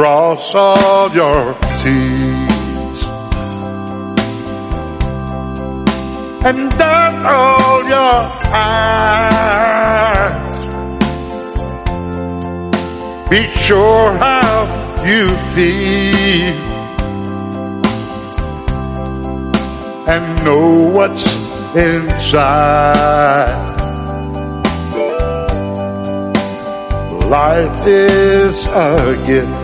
cross all your T's and dot all your I's. Be sure how you feel and know what's inside. Life is a gift